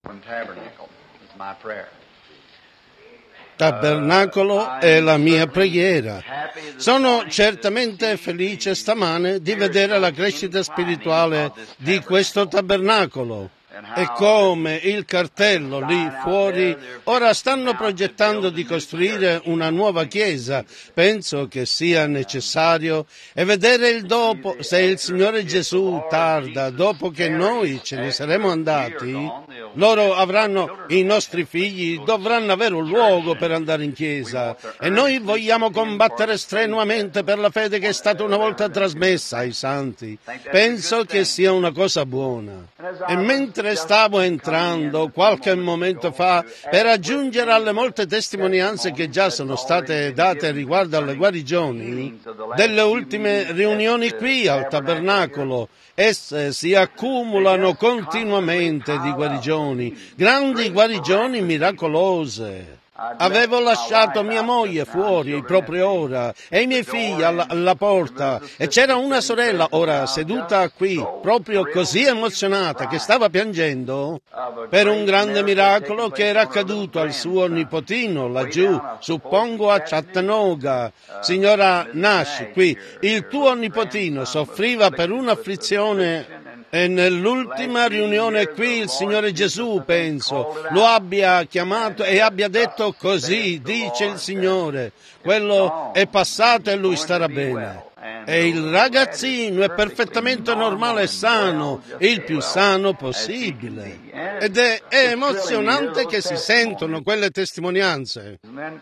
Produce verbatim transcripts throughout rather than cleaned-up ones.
Tabernacolo è la mia preghiera. Sono certamente felice stamane di vedere la crescita spirituale di questo tabernacolo. E come il cartello lì fuori, ora stanno progettando di costruire una nuova chiesa. Penso che sia necessario e vedere il dopo. Se il Signore Gesù tarda, dopo che noi ce ne saremo andati, loro avranno, i nostri figli dovranno avere un luogo per andare in chiesa. E noi vogliamo combattere strenuamente per la fede che è stata una volta trasmessa ai santi. Penso che sia una cosa buona. E mentre stavo entrando qualche momento fa per aggiungere alle molte testimonianze che già sono state date riguardo alle guarigioni, delle ultime riunioni qui al tabernacolo, esse si accumulano continuamente di guarigioni, grandi guarigioni miracolose. Avevo lasciato mia moglie fuori proprio ora e i miei figli alla, alla porta e c'era una sorella ora seduta qui proprio così emozionata che stava piangendo per un grande miracolo che era accaduto al suo nipotino laggiù, suppongo a Chattanooga. Signora Nash, qui il tuo nipotino soffriva per un'afflizione e nell'ultima riunione qui il Signore Gesù, penso, lo abbia chiamato e abbia detto così, dice il Signore, quello è passato e lui starà bene. E il ragazzino è perfettamente normale e sano, il più sano possibile. Ed è, è emozionante che si sentono quelle testimonianze.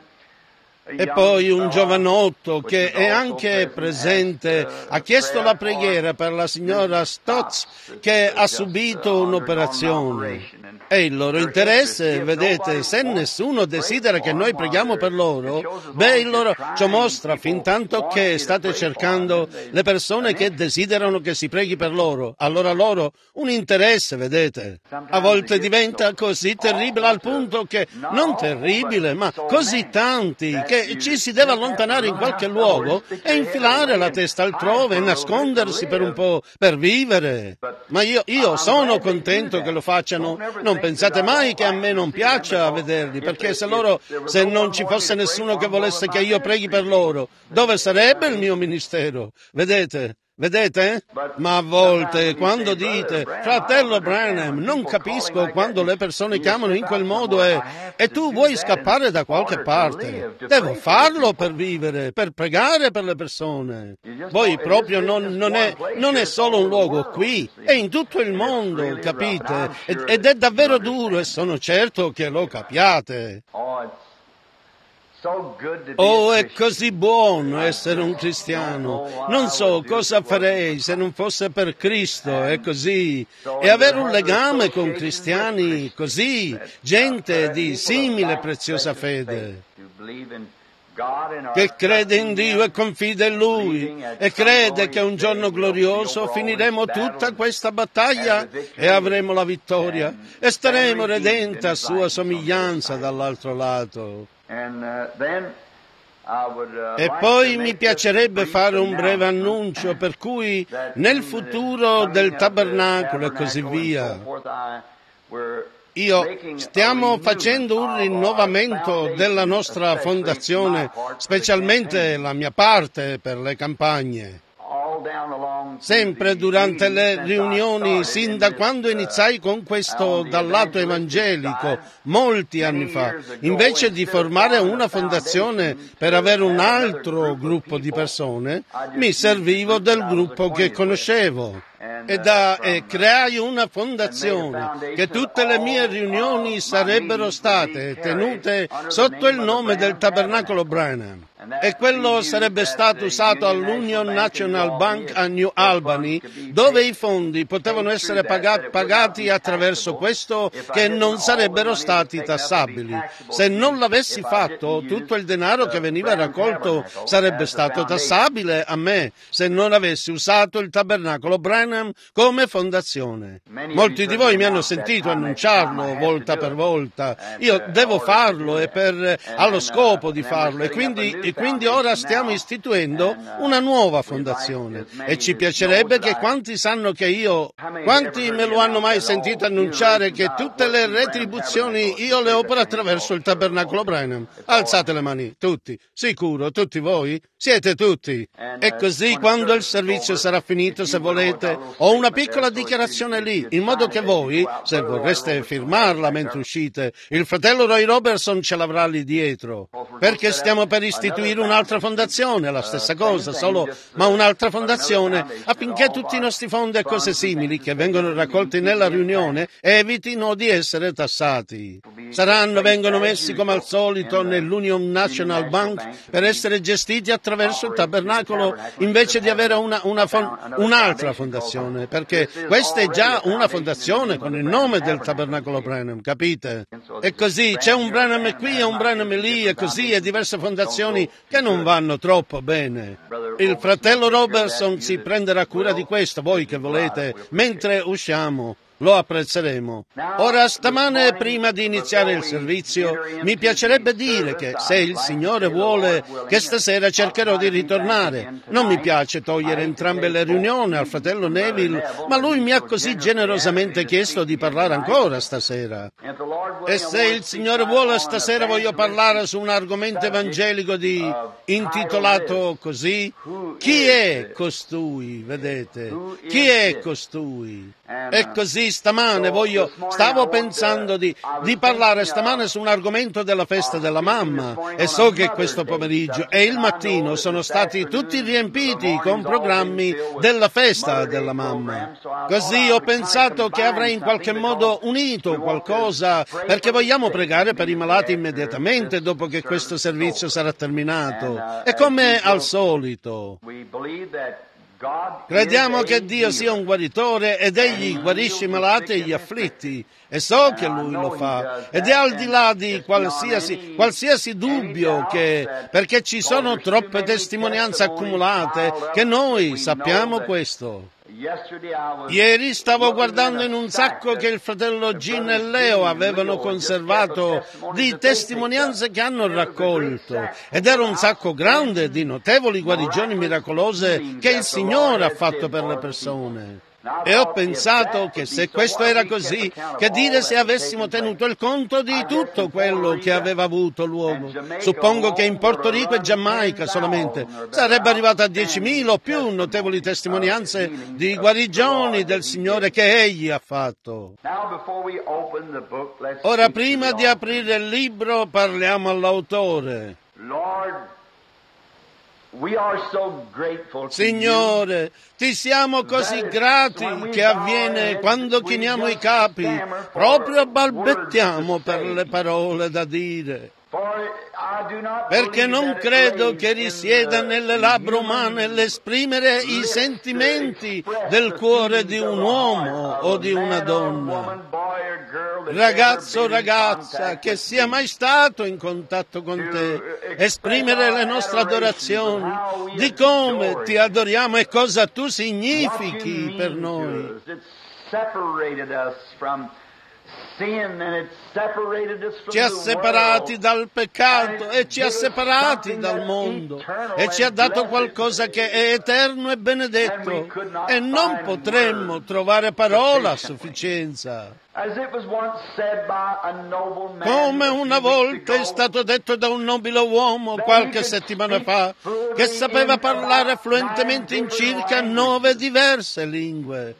E poi un giovanotto che è anche presente ha chiesto la preghiera per la signora Stotz che ha subito un'operazione. E il loro interesse, vedete, se nessuno desidera che noi preghiamo per loro, beh, il loro ciò mostra fin tanto che state cercando le persone che desiderano che si preghi per loro. Allora loro un interesse, vedete. A volte diventa così terribile al punto che, non terribile, ma così tanti, che ci si deve allontanare in qualche luogo e infilare la testa altrove e nascondersi per un po' per vivere. Ma io, io sono contento che lo facciano. Non pensate mai che a me non piaccia vederli, perché se loro, se non ci fosse nessuno che volesse che io preghi per loro, dove sarebbe il mio ministero? Vedete? Vedete? Ma a volte quando dite, fratello Branham, non capisco quando le persone chiamano in quel modo e, e tu vuoi scappare da qualche parte. Devo farlo per vivere, per pregare per le persone. Voi proprio non, non, è, non è solo un luogo qui, è in tutto il mondo, capite? Ed, ed è davvero duro e sono certo che lo capiate. Oh, è così buono essere un cristiano. Non so cosa farei se non fosse per Cristo, è così. E avere un legame con cristiani così, gente di simile preziosa fede, che crede in Dio e confida in Lui e crede che un giorno glorioso finiremo tutta questa battaglia e avremo la vittoria e staremo redenti a sua somiglianza dall'altro lato. E poi mi piacerebbe fare un breve annuncio per cui nel futuro del tabernacolo e così via, io stiamo facendo un rinnovamento della nostra fondazione, specialmente la mia parte per le campagne. Sempre durante le riunioni, sin da quando iniziai con questo dal lato evangelico, molti anni fa, invece di formare una fondazione per avere un altro gruppo di persone, mi servivo del gruppo che conoscevo. E, da, e creai una fondazione che tutte le mie riunioni sarebbero state tenute sotto il nome del Tabernacolo Branham. E quello sarebbe stato usato all'Union National Bank a New Albany, dove i fondi potevano essere pagati, pagati attraverso questo che non sarebbero stati tassabili. Se non l'avessi fatto, tutto il denaro che veniva raccolto sarebbe stato tassabile a me se non avessi usato il Tabernacolo Branham come fondazione. Molti di voi mi hanno sentito annunciarlo volta per volta. Io devo farlo e per, allo scopo di farlo e quindi e quindi ora stiamo istituendo una nuova fondazione e ci piacerebbe che quanti sanno che io, quanti me lo hanno mai sentito annunciare che tutte le retribuzioni io le opero attraverso il Tabernacolo Branham? Alzate le mani, tutti, sicuro, tutti voi? Siete tutti. E così quando il servizio sarà finito, se volete, ho una piccola dichiarazione lì, in modo che voi, se vorreste firmarla mentre uscite, il fratello Roy Robertson ce l'avrà lì dietro, perché stiamo per istituire un'altra fondazione, la stessa cosa, solo, ma un'altra fondazione, affinché tutti i nostri fondi e cose simili che vengono raccolti nella riunione evitino di essere tassati. Saranno, vengono messi come al solito nell'Union National Bank per essere gestiti attraverso il tabernacolo invece di avere una, una fon- un'altra fondazione, perché questa è già una fondazione con il nome del Tabernacolo Branham, capite? E così c'è un Branham qui e un Branham lì e così e diverse fondazioni che non vanno troppo bene. Il fratello Robertson si prenderà cura di questo, voi che volete, mentre usciamo. Lo apprezzeremo. Ora, stamane, prima di iniziare il servizio, mi piacerebbe dire che, se il Signore vuole, che stasera cercherò di ritornare. Non mi piace togliere entrambe le riunioni al fratello Neville, ma lui mi ha così generosamente chiesto di parlare ancora stasera. E se il Signore vuole, stasera voglio parlare su un argomento evangelico di, intitolato così, chi è costui, vedete? Chi è costui? E così stamane voglio, stavo pensando di, di parlare stamane su un argomento della festa della mamma e so che questo pomeriggio e il mattino sono stati tutti riempiti con programmi della festa della mamma. Così ho pensato che avrei in qualche modo unito qualcosa perché vogliamo pregare per i malati immediatamente dopo che questo servizio sarà terminato. E come al solito. Crediamo che Dio sia un guaritore ed Egli guarisce i malati e gli afflitti e so che Lui lo fa ed è al di là di qualsiasi, qualsiasi dubbio che, perché ci sono troppe testimonianze accumulate che noi sappiamo questo. Ieri stavo guardando in un sacco che il fratello Gin e Leo avevano conservato di testimonianze che hanno raccolto ed era un sacco grande di notevoli guarigioni miracolose che il Signore ha fatto per le persone. E ho pensato che se questo era così, che dire se avessimo tenuto il conto di tutto quello che aveva avuto l'uomo. Suppongo che in Porto Rico e Giamaica solamente sarebbe arrivato a diecimila o più notevoli testimonianze di guarigioni del Signore che Egli ha fatto. Ora, prima di aprire il libro, parliamo all'autore. Signore, ti siamo così grati che avviene quando chiniamo i capi, proprio balbettiamo per le parole da dire. Perché non credo che risieda nelle labbra umane l'esprimere i sentimenti del cuore di un uomo o di una donna. Ragazzo o ragazza che sia mai stato in contatto con te, esprimere le nostre adorazioni di come ti adoriamo e cosa tu significhi per noi. Ci ha separati dal peccato e ci ha separati dal mondo e ci ha dato qualcosa che è eterno e benedetto e non potremmo trovare parola a sufficienza. Come una volta è stato detto da un nobile uomo qualche settimana fa che sapeva parlare fluentemente in circa nove diverse lingue,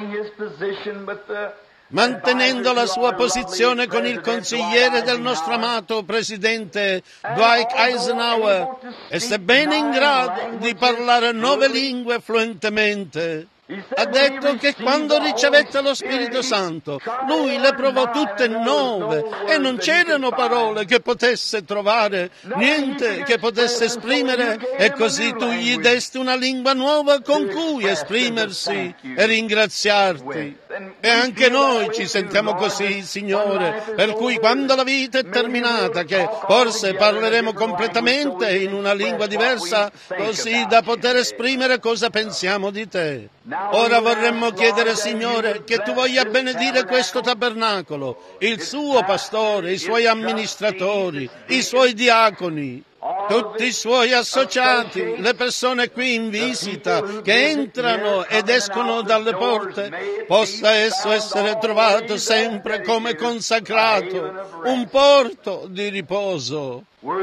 mantenendo la sua posizione con il consigliere del nostro amato presidente Dwight Eisenhower, e sebbene in grado di parlare nove lingue fluentemente, ha detto che quando ricevette lo Spirito Santo, lui le provò tutte nove e non c'erano parole che potesse trovare, niente che potesse esprimere, e così tu gli desti una lingua nuova con cui esprimersi e ringraziarti. E anche noi ci sentiamo così, Signore, per cui quando la vita è terminata, che forse parleremo completamente in una lingua diversa, così da poter esprimere cosa pensiamo di te. Ora vorremmo chiedere, Signore, che tu voglia benedire questo tabernacolo, il suo pastore, i suoi amministratori, i suoi diaconi, tutti i suoi associati, le persone qui in visita che entrano ed escono dalle porte, possa esso essere trovato sempre come consacrato, un porto di riposo,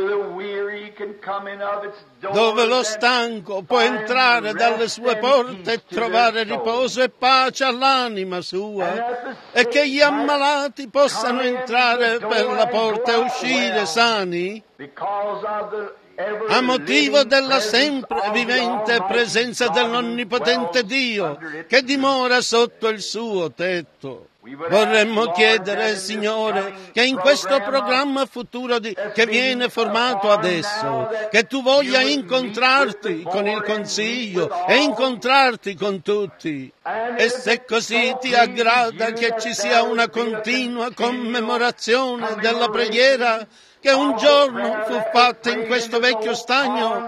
dove lo stanco può entrare dalle sue porte e trovare riposo e pace all'anima sua, e che gli ammalati possano entrare per la porta e uscire sani, a motivo della sempre vivente presenza dell'Onnipotente Dio che dimora sotto il suo tetto. Vorremmo chiedere, Signore, che in questo programma futuro di, che viene formato adesso, che Tu voglia incontrarti con il Consiglio e incontrarti con tutti. E se così Ti aggrada che ci sia una continua commemorazione della preghiera che un giorno fu fatta in questo vecchio stagno,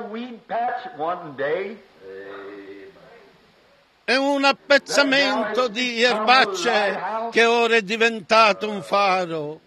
è un appezzamento di erbacce che ora è diventato un faro,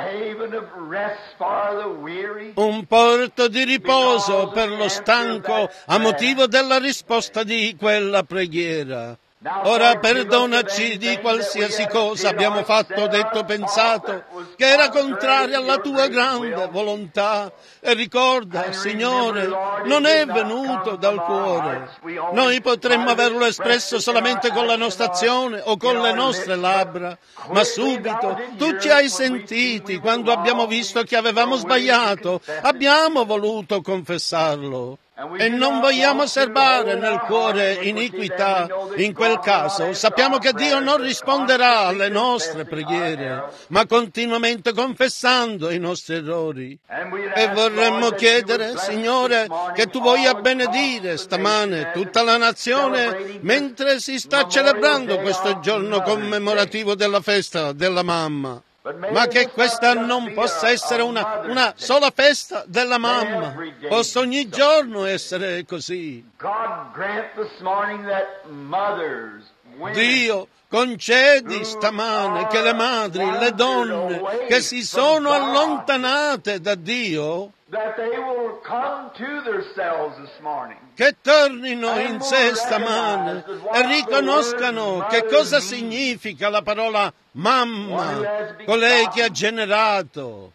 un porto di riposo per lo stanco a motivo della risposta di quella preghiera. Ora perdonaci di qualsiasi cosa abbiamo fatto, detto, pensato, che era contraria alla Tua grande volontà, e ricorda, Signore, non è venuto dal cuore. Noi potremmo averlo espresso solamente con la nostra azione o con le nostre labbra, ma subito Tu ci hai sentiti quando abbiamo visto che avevamo sbagliato, abbiamo voluto confessarlo. E non vogliamo serbare nel cuore iniquità. In quel caso sappiamo che Dio non risponderà alle nostre preghiere, ma continuamente confessando i nostri errori. E vorremmo chiedere, Signore, che Tu voglia benedire stamane tutta la nazione mentre si sta celebrando questo giorno commemorativo della festa della mamma. Ma che questa non possa essere una, una sola festa della mamma, possa ogni giorno essere così. Dio, concedi stamane che le madri, le donne che si sono allontanate da Dio, che tornino in sé stamane e riconoscano che cosa significa la parola mamma, colei che ha generato.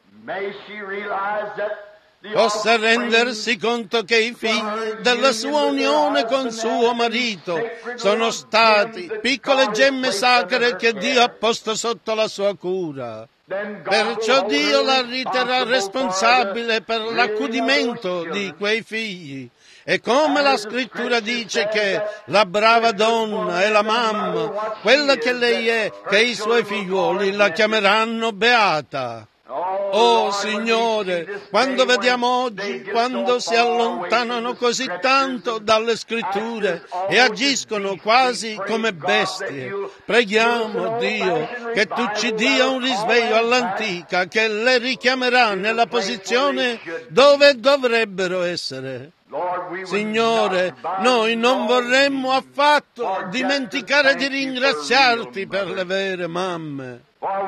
Possa rendersi conto che i figli della sua unione con suo marito sono stati piccole gemme sacre che Dio ha posto sotto la sua cura. Perciò Dio la riterrà responsabile per l'accudimento di quei figli. E come la scrittura dice che la brava donna è la mamma, quella che lei è, che i suoi figliuoli la chiameranno beata. Oh Signore, quando vediamo oggi, quando si allontanano così tanto dalle scritture e agiscono quasi come bestie, preghiamo Dio che Tu ci dia un risveglio all'antica che le richiamerà nella posizione dove dovrebbero essere. Signore, noi non vorremmo affatto dimenticare di ringraziarti per le vere mamme,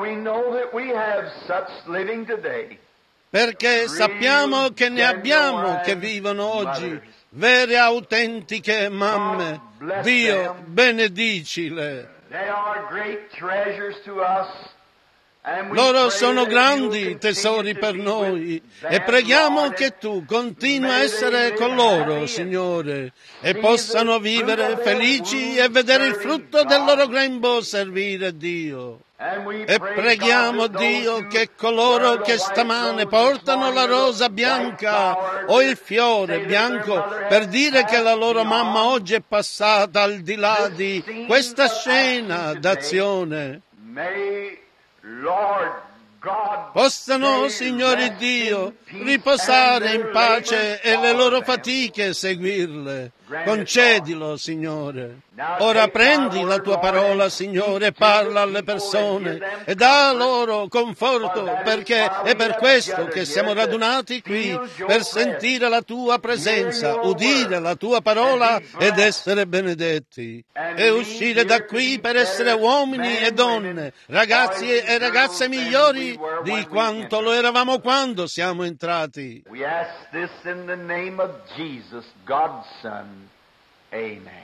perché sappiamo che ne abbiamo che vivono oggi, vere autentiche mamme. Dio, benedicile. Loro sono grandi tesori per noi e preghiamo che Tu continui a essere con loro, Signore, e possano vivere felici e vedere il frutto del loro grembo servire Dio. E preghiamo Dio che coloro che stamane portano la rosa bianca o il fiore bianco per dire che la loro mamma oggi è passata al di là di questa scena d'azione, possano, Signore Dio, riposare in pace e le loro fatiche seguirle. Concedilo, Signore. Ora prendi la Tua parola, Signore, e parla alle persone e dà loro conforto, perché è per questo che siamo radunati qui, per sentire la Tua presenza, udire la Tua parola ed essere benedetti. E uscire da qui per essere uomini e donne, ragazzi e ragazze migliori di quanto lo eravamo quando siamo entrati. We ask this in the name of Jesus, God's Son. Amen.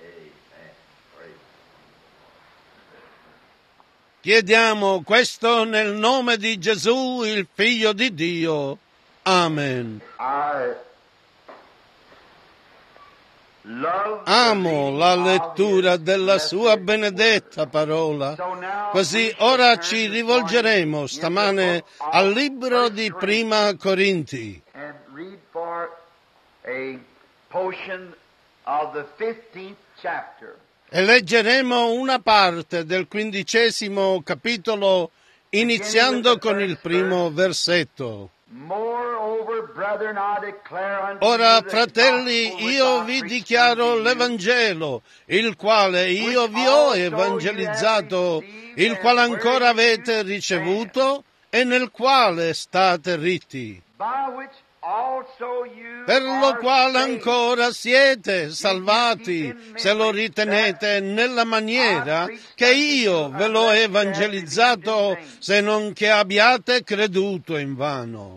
Chiediamo questo nel nome di Gesù, il Figlio di Dio. Amen. Amo la lettura della sua benedetta parola. Così ora ci rivolgeremo stamane al libro di Prima Corinti. And read for a portion of the fifteenth chapter. E leggeremo una parte del quindicesimo capitolo, iniziando con il primo versetto. Ora, fratelli, io vi dichiaro l'Evangelo, il quale io vi ho evangelizzato, il quale ancora avete ricevuto e nel quale state ritti, per lo quale ancora siete salvati, se lo ritenete nella maniera che io ve l'ho evangelizzato, se non che abbiate creduto invano.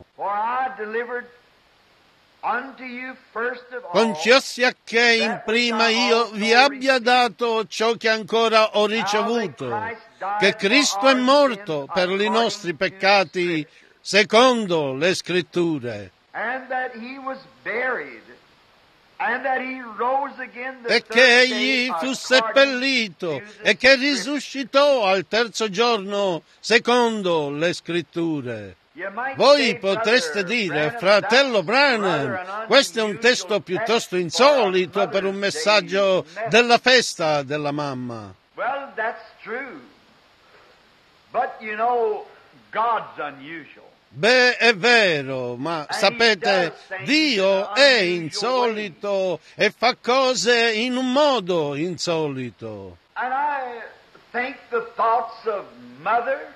Concessia che in prima io vi abbia dato ciò che ancora ho ricevuto, che Cristo è morto per i nostri peccati, secondo le Scritture, And that he was buried, and that he rose again the e third che day egli fu according seppellito to the e che Scripture. risuscitò al terzo giorno, secondo le Scritture. You might Voi say, potreste Brother dire, Branham, fratello that's rather Branham, an questo è un unusual testo piuttosto text for a insolito per un Mother's messaggio Day message. della festa della mamma. Well, that's true. But you know, God's unusual. Beh, è vero, ma sapete, Dio è insolito e fa cose in un modo insolito. And I think the thoughts of mother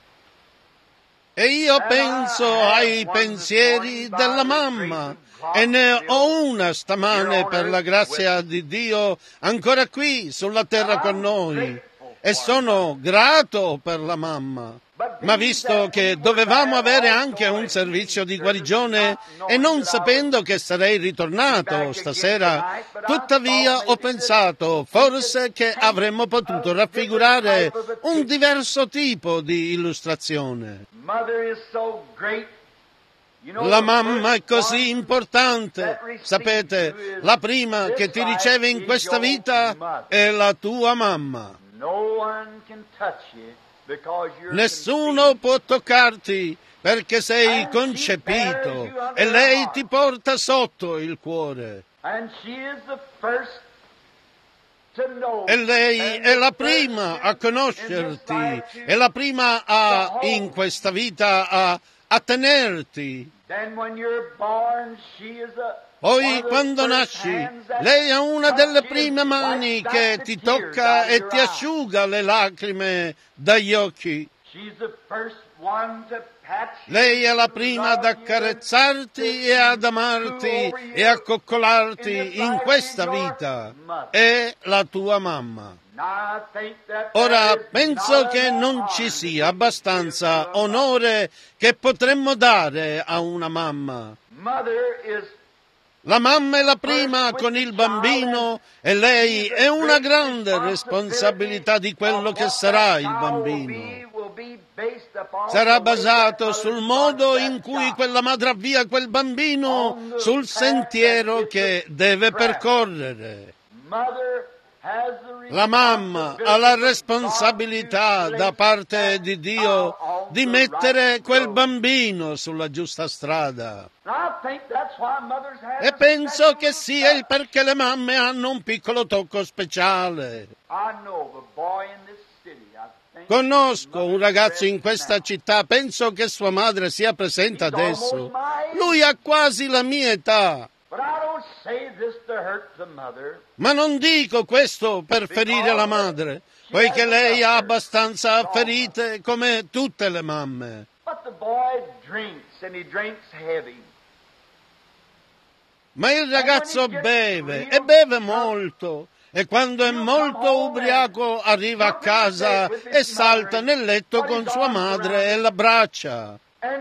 E io penso ai pensieri della mamma, e ne ho una stamane per la grazia di Dio ancora qui sulla terra con noi, e sono grato per la mamma. Ma visto che dovevamo avere anche un servizio di guarigione e non sapendo che sarei ritornato stasera, tuttavia ho pensato forse che avremmo potuto raffigurare un diverso tipo di illustrazione. Mother is so great. You know, La the mamma è first così one importante. that receives Sapete, you is la prima che ti riceve in questa vita è la tua mamma. No one can touch you because you're Nessuno può toccarti perché sei And she concepito bears you under e lei her ti heart. porta sotto il cuore. And she is the first to know. E lei And è the la first prima a in conoscerti, this life è la prima a, to in questa vita a, a tenerti. Then when you're born, she is a Poi one of the quando first nasci, hands that lei è una delle touches, prime mani wipes che back ti the tears tocca out of e your ti eyes. asciuga le lacrime dagli occhi. She's the first one to patch you, Lei è la to prima ad love you, accarezzarti e ad amarti e a coccolarti in questa vita. È la tua mamma. Now, I think that Ora there is penso not che enough non honor ci to sia give abbastanza to a mother. onore che potremmo dare a una mamma. Mother is La mamma è la prima con il bambino e lei è una grande responsabilità di quello che sarà il bambino. Sarà basato sul modo in cui quella madre avvia quel bambino sul sentiero che deve percorrere. La mamma ha la responsabilità da parte di Dio di mettere quel bambino sulla giusta strada. E penso che sia il perché le mamme hanno un piccolo tocco speciale. Conosco un ragazzo in questa città, penso che sua madre sia presente adesso. Lui ha quasi la mia età. Ma non dico questo per ferire la madre, poiché lei ha abbastanza ferite come tutte le mamme. Ma il ragazzo beve e beve molto E quando è molto ubriaco arriva a casa e salta nel letto con sua madre e l'abbraccia.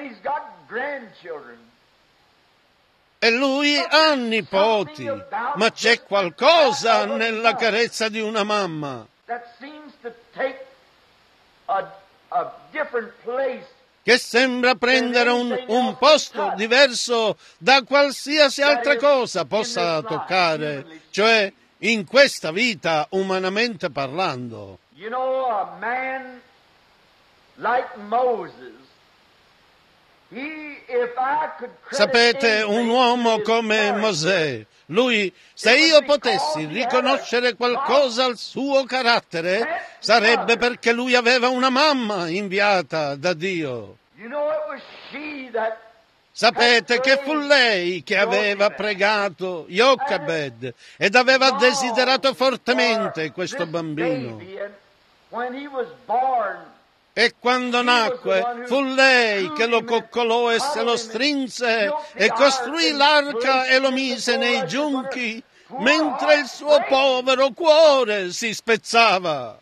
E lui ha nipoti, ma c'è qualcosa nella carezza di una mamma che sembra prendere un, un posto diverso da qualsiasi altra cosa possa toccare, cioè in questa vita, umanamente parlando. You know, a man like Moses, he, if I could credit Sapete, un anything uomo to his come character, Mosè, lui, se io potessi riconoscere qualcosa al suo carattere, sarebbe perché lui aveva una mamma inviata da Dio. you know, it was she that Sapete che fu lei che aveva pregato Jochebed ed aveva desiderato fortemente questo bambino. E quando nacque fu lei che lo coccolò e se lo strinse e costruì l'arca e lo mise nei giunchi, mentre il suo povero cuore si spezzava.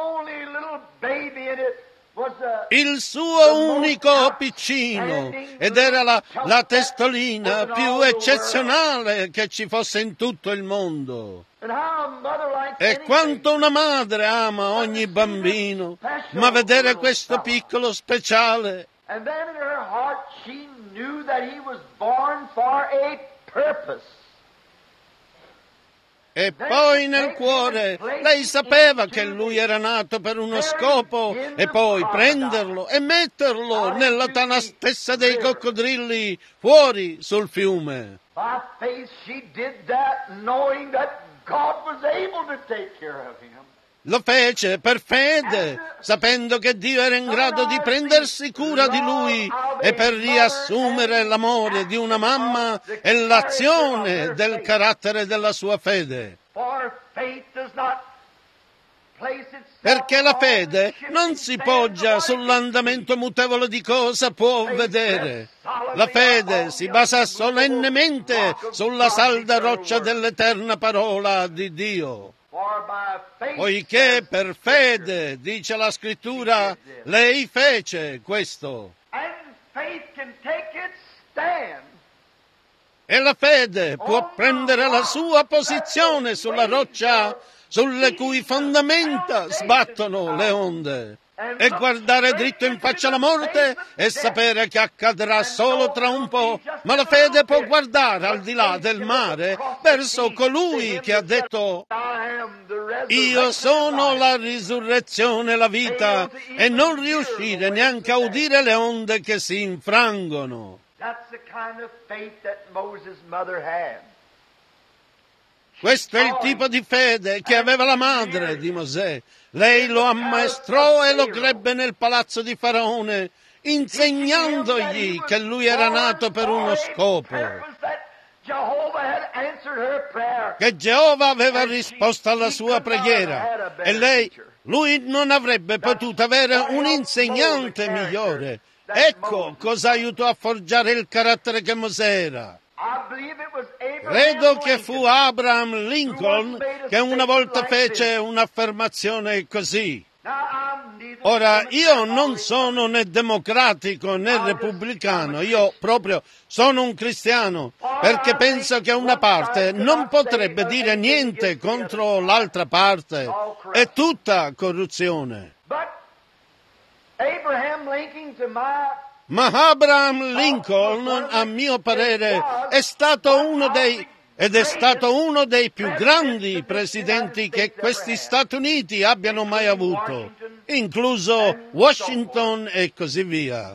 Il suo unico piccino, ed era la, la testolina più eccezionale che ci fosse in tutto il mondo. E quanto una madre ama ogni bambino, ma vedere questo piccolo speciale. E poi nel cuore lei sapeva che lui era nato per uno scopo, e poi prenderlo e metterlo nella tana stessa dei coccodrilli fuori sul fiume. Lo fece per fede, sapendo che Dio era in grado di prendersi cura di lui e per riassumere l'amore di una mamma e l'azione del carattere della sua fede. Perché la fede non si poggia sull'andamento mutevole di cosa può vedere. La fede si basa solennemente sulla salda roccia dell'eterna parola di Dio. Poiché per fede, dice la Scrittura, lei fece questo. E la fede può prendere la sua posizione sulla roccia sulle cui fondamenta sbattono le onde, e guardare dritto in faccia alla morte e sapere che accadrà solo tra un po', ma la fede può guardare al di là del mare verso colui che ha detto: io sono la risurrezione e la vita, e non riuscire neanche a udire le onde che si infrangono. Questo è il tipo di fede che aveva la madre di Mosè. Lei lo ammaestrò e lo crebbe nel palazzo di Faraone, insegnandogli che lui era nato per uno scopo, che Geova aveva risposto alla sua preghiera, e lei, lui non avrebbe potuto avere un insegnante migliore. Ecco cosa aiutò a forgiare il carattere che Mosè era. Credo che fu Abraham Lincoln che una volta fece un'affermazione così. Ora, io non sono né democratico né repubblicano, io proprio sono un cristiano, perché penso che una parte non potrebbe dire niente contro l'altra parte. È tutta corruzione. Ma Abraham Lincoln, a mio parere, è stato uno dei, ed è stato uno dei più grandi presidenti che questi Stati Uniti abbiano mai avuto, incluso Washington e così via.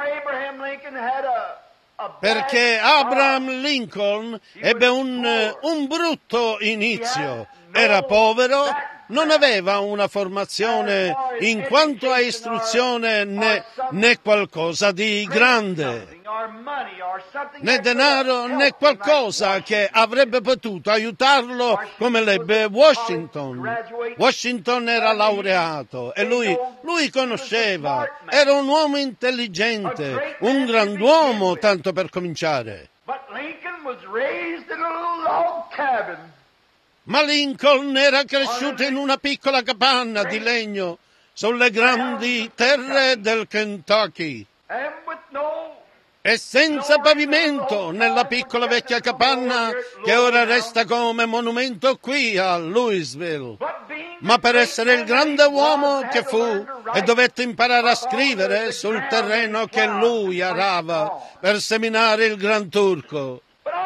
Perché Abraham Lincoln ebbe un, un brutto inizio, era povero, non aveva una formazione in quanto a istruzione né, né qualcosa di grande, né denaro né qualcosa che avrebbe potuto aiutarlo come l'ebbe Washington. Washington era laureato e lui, lui conosceva, era un uomo intelligente, un grand'uomo tanto per cominciare. Ma Lincoln era cresciuto in una piccola capanna di legno sulle grandi terre del Kentucky and with no e senza pavimento nella piccola vecchia capanna che ora resta come monumento qui a Louisville. Ma per essere il grande uomo che fu e dovette imparare a scrivere sul terreno che lui arava per seminare il Gran Turco.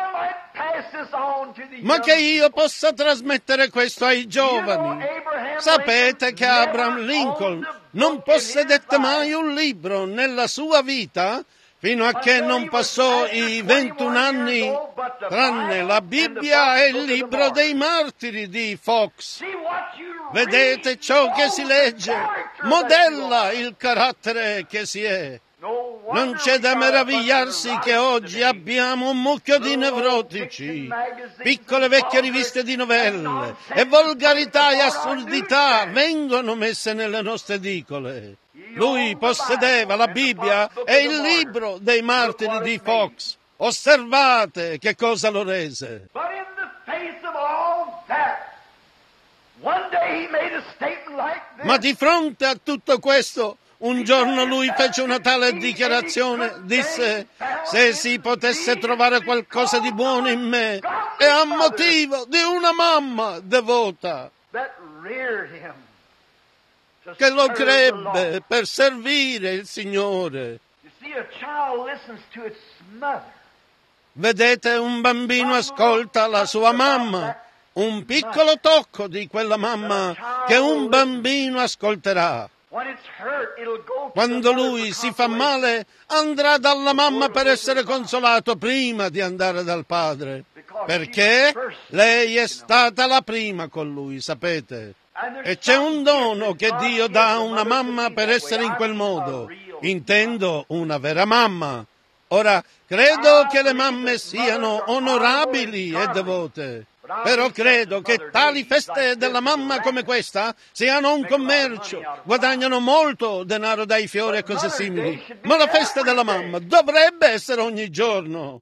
Ma che io possa trasmettere questo ai giovani. Sapete che Abraham Lincoln non possedette mai un libro nella sua vita fino a che non passò i ventuno anni, tranne la Bibbia e il libro dei martiri di Fox. Vedete ciò che si legge, modella il carattere che si è. Non c'è da meravigliarsi che oggi abbiamo un mucchio di nevrotici, piccole vecchie riviste di novelle e volgarità e assurdità vengono messe nelle nostre edicole. Lui possedeva la Bibbia e il libro dei martiri di Fox. Osservate che cosa lo rese. Ma di fronte a tutto questo, un giorno lui fece una tale dichiarazione, disse: se si potesse trovare qualcosa di buono in me, è a motivo di una mamma devota che lo crebbe per servire il Signore. Vedete, un bambino ascolta la sua mamma, un piccolo tocco di quella mamma che un bambino ascolterà. Quando lui si fa male, andrà dalla mamma per essere consolato prima di andare dal padre, perché lei è stata la prima con lui, sapete? E c'è un dono che Dio dà a una mamma per essere in quel modo. Intendo una vera mamma. Ora, credo che le mamme siano onorabili e devote, però credo che tali feste della mamma come questa siano un commercio, guadagnano molto denaro dai fiori e cose simili. Ma la festa della mamma dovrebbe essere ogni giorno.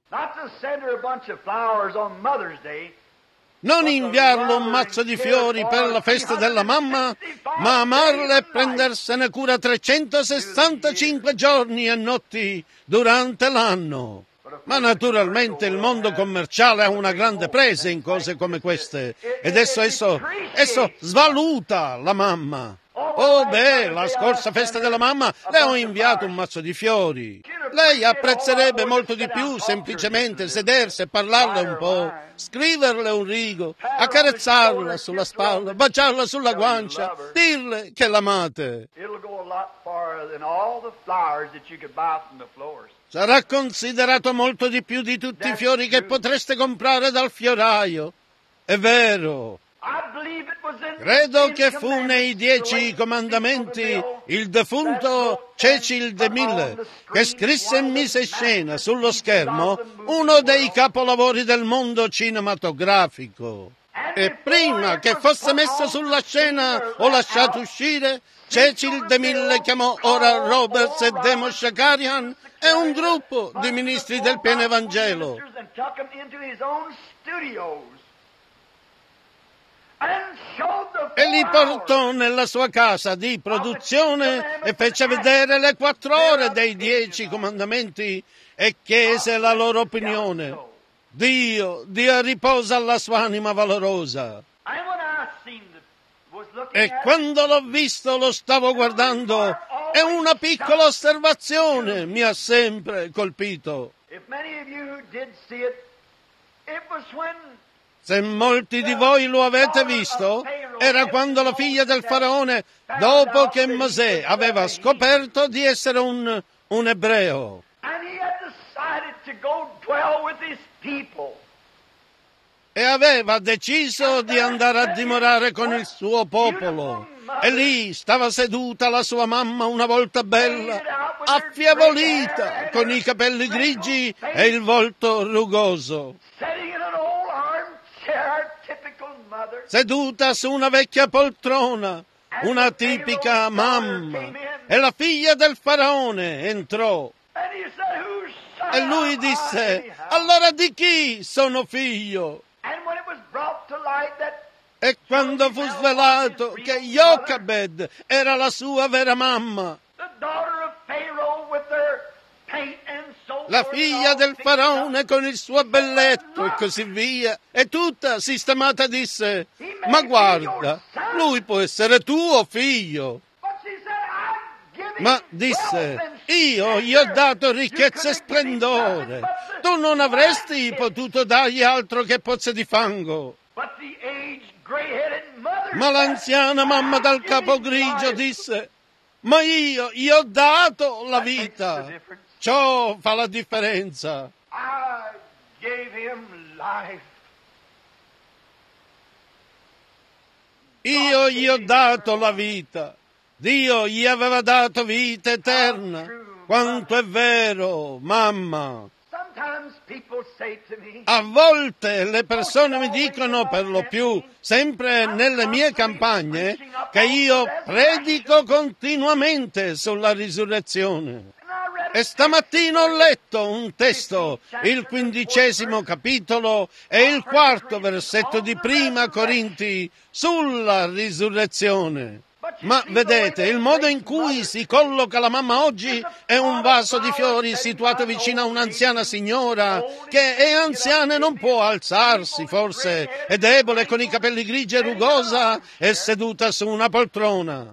Non inviarlo un mazzo di fiori per la festa della mamma, ma amarla e prendersene cura trecentosessantacinque giorni e notti durante l'anno. Ma naturalmente il mondo commerciale ha una grande presa in cose come queste, ed esso, esso, esso svaluta la mamma. Oh beh, la scorsa festa della mamma le ho inviato un mazzo di fiori. Lei apprezzerebbe molto di più semplicemente sedersi e parlarle un po', scriverle un rigo, accarezzarla sulla spalla, baciarla sulla guancia, dirle che l'amate. Sarà considerato molto di più di tutti i fiori che potreste comprare dal fioraio. È vero. Credo che fu nei Dieci Comandamenti il defunto Cecil DeMille che scrisse e mise in scena sullo schermo uno dei capolavori del mondo cinematografico. E prima che fosse messo sulla scena o lasciato uscire, Cecil DeMille chiamò Oral Roberts e Demo Shakarian e un gruppo di ministri del pieno Evangelo e li portò nella sua casa di produzione e fece vedere le quattro ore dei Dieci Comandamenti e chiese la loro opinione. Dio dia riposo alla sua anima valorosa. E quando l'ho visto, lo stavo guardando, e una piccola osservazione mi ha sempre colpito. Se molti di voi lo avete visto, era quando la figlia del faraone, dopo che Mosè aveva scoperto di essere un, un ebreo, e aveva deciso di andare a dimorare con il suo popolo. E lì stava seduta la sua mamma, una volta bella, affievolita, con i capelli grigi e il volto rugoso, seduta su una vecchia poltrona, una tipica mamma. E la figlia del faraone entrò. E lui disse: allora di chi sono figlio? E quando fu svelato che Jochebed era la sua vera mamma, la figlia del faraone con il suo belletto e così via, e tutta sistemata disse: ma guarda, lui può essere tuo figlio. Ma disse: io gli ho dato ricchezza e splendore, tu non avresti potuto dargli altro che pozze di fango. Ma l'anziana mamma dal capo grigio disse: ma io gli ho dato la vita. Ciò fa la differenza. Io gli ho dato la vita. Dio gli aveva dato vita eterna. Quanto è vero, mamma. A volte le persone mi dicono, per lo più, sempre nelle mie campagne, che io predico continuamente sulla risurrezione. E stamattina ho letto un testo, il quindicesimo capitolo e il quarto versetto di Prima Corinti, sulla risurrezione. Ma vedete, il modo in cui si colloca la mamma oggi è un vaso di fiori situato vicino a un'anziana signora che è anziana e non può alzarsi, forse è debole, con i capelli grigi e rugosa, è seduta su una poltrona.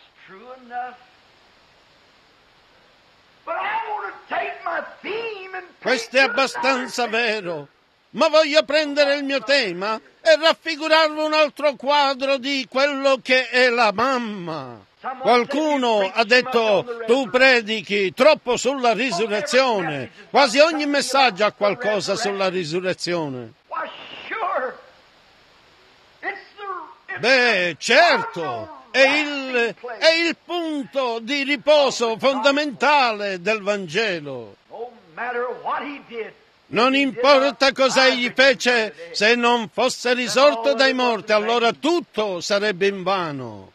Questo è abbastanza vero, ma voglio prendere il mio tema e raffigurarvi un altro quadro di quello che è la mamma. Qualcuno ha detto: tu predichi troppo sulla risurrezione, quasi ogni messaggio ha qualcosa sulla risurrezione. Beh, certo, è il, è il punto di riposo fondamentale del Vangelo. Non importa cosa egli fece, se non fosse risorto dai morti, allora tutto sarebbe invano.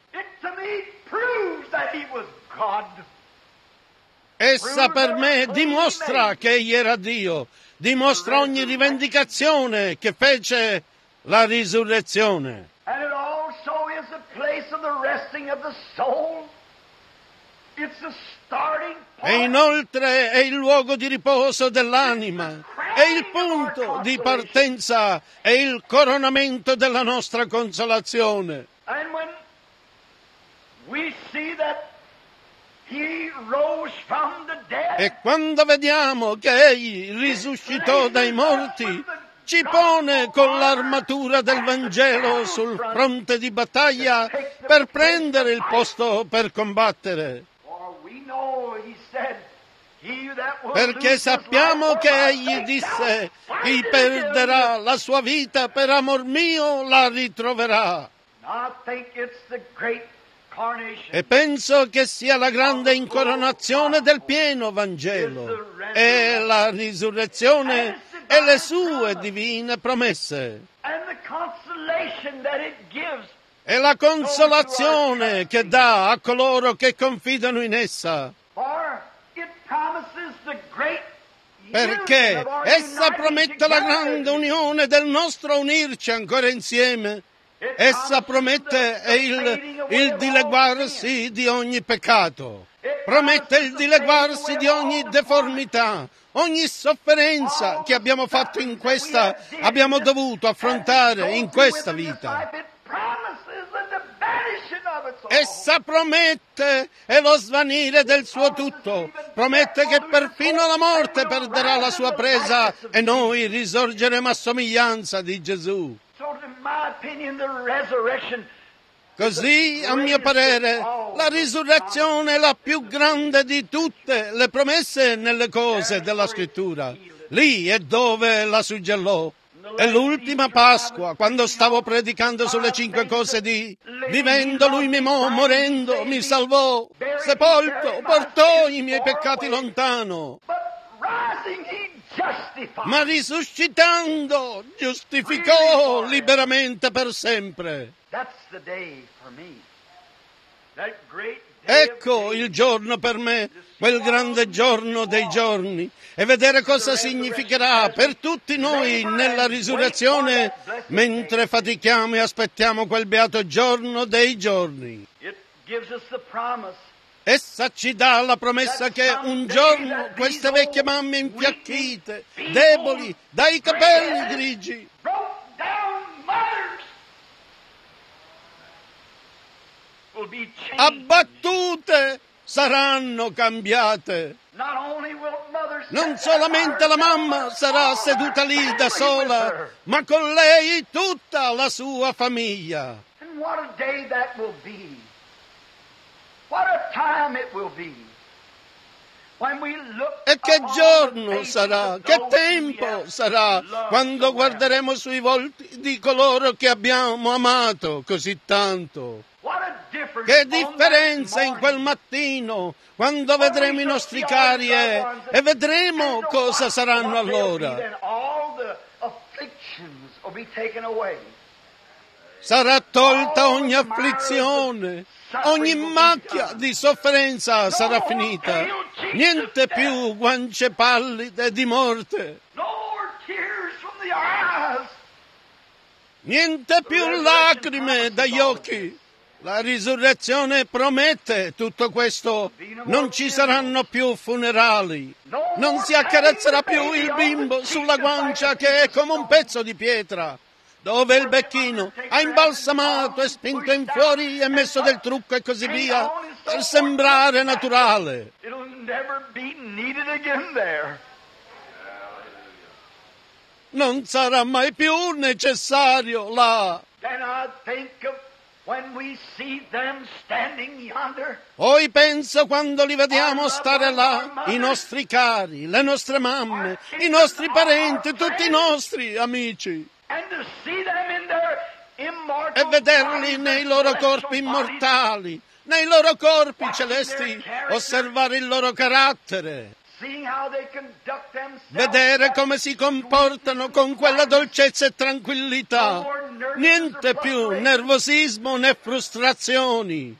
Essa per me dimostra che egli era Dio, dimostra ogni rivendicazione che fece la risurrezione. E inoltre è il luogo di riposo dell'anima, è il punto di partenza, è il coronamento della nostra consolazione. E quando vediamo che egli risuscitò dai morti, ci pone con l'armatura del Vangelo sul fronte di battaglia per prendere il posto per combattere. Perché sappiamo che egli disse: chi perderà la sua vita per amor mio la ritroverà. E penso che sia la grande incoronazione del pieno Vangelo e la risurrezione e le sue divine promesse. E la consolazione che dà a coloro che confidano in essa. Perché essa promette la grande unione del nostro unirci ancora insieme. Essa promette il, il dileguarsi di ogni peccato. Promette il dileguarsi di ogni deformità, ogni sofferenza che abbiamo fatto in questa, abbiamo dovuto affrontare in questa vita. Essa promette è lo svanire del suo tutto, promette che perfino la morte perderà la sua presa e noi risorgeremo a somiglianza di Gesù. Così, a mio parere, la risurrezione è la più grande di tutte le promesse nelle cose della Scrittura. Lì è dove la suggellò. E l'ultima Pasqua, quando stavo predicando sulle cinque cose di vivendo lui mi mo, morendo mi salvò, sepolto portò i miei peccati lontano, ma risuscitando giustificò liberamente per sempre. Ecco il giorno per me, quel grande giorno dei giorni, e vedere cosa significherà per tutti noi nella risurrezione, mentre fatichiamo e aspettiamo quel beato giorno dei giorni. Essa ci dà la promessa che un giorno queste vecchie mamme infiacchite, deboli, dai capelli grigi, abbattute, saranno cambiate. Non solamente la mamma sarà seduta lì da sola, ma con lei tutta la sua famiglia. E che giorno sarà, che tempo sarà, quando guarderemo sui volti di coloro che abbiamo amato così tanto. Che differenza in quel mattino, quando vedremo i nostri cari e, e vedremo cosa saranno allora. Sarà tolta ogni afflizione, ogni macchia di sofferenza sarà finita. Niente più guance pallide di morte. Niente più lacrime dagli occhi. La risurrezione promette tutto questo. Non ci saranno più funerali. Non si accarezzerà più il bimbo sulla guancia che è come un pezzo di pietra, dove il becchino ha imbalsamato e spinto in fuori e messo del trucco e così via per sembrare naturale. Non sarà mai più necessario là. Poi penso quando li vediamo stare là, i nostri cari, le nostre mamme, i nostri parenti, tutti i nostri amici, e vederli nei loro corpi immortali, nei loro corpi celesti, osservare il loro carattere, vedere come si comportano con quella dolcezza e tranquillità, niente più nervosismo né frustrazioni.